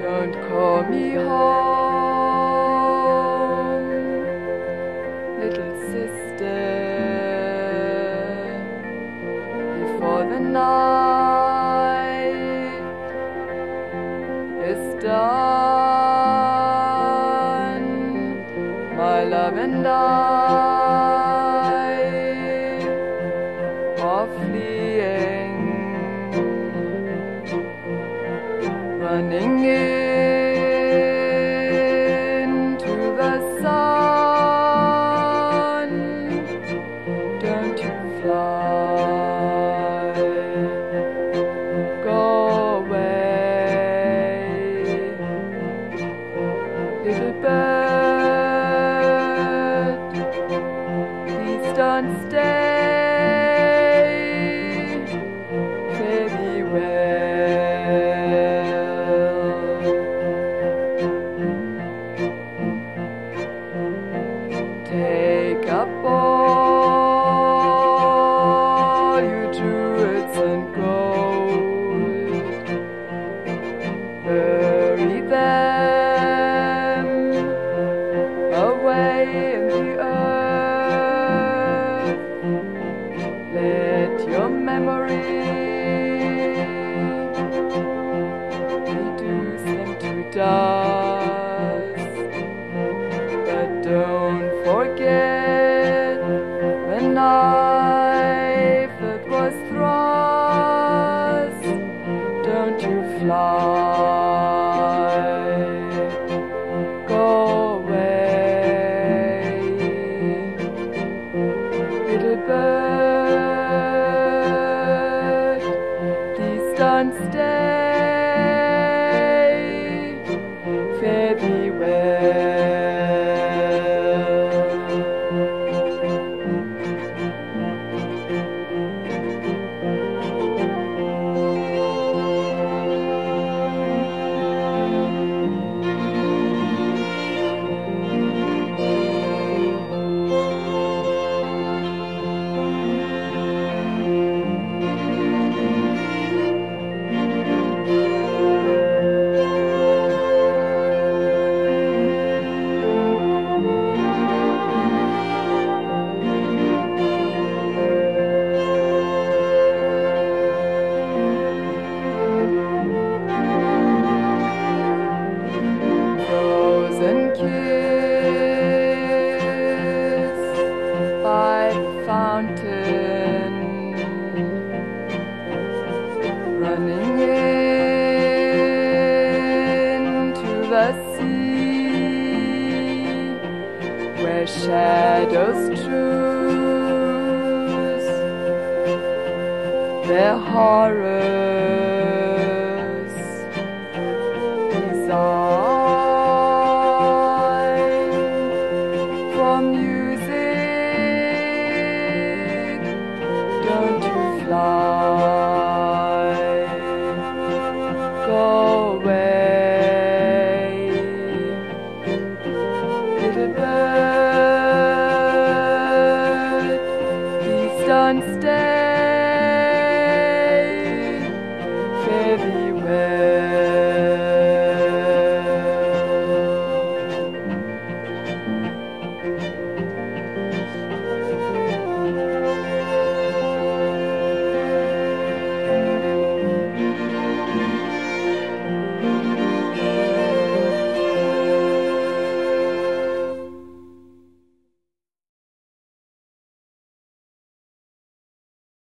Don't call me home, little sister, before the night is done. My love and I are fleeing, running into the sun. Don't you fly, go away, little bird, please don't stay, fare thee well. Take up all your jewels and gold, bury them away in the earth. Let your memory reduce them to dust, but don't forget the knife that was thrust. Don't you fly, go away, little bird, please don't stay, fare thee well. Kiss by the fountain, running into the sea, where shadows choose their horror.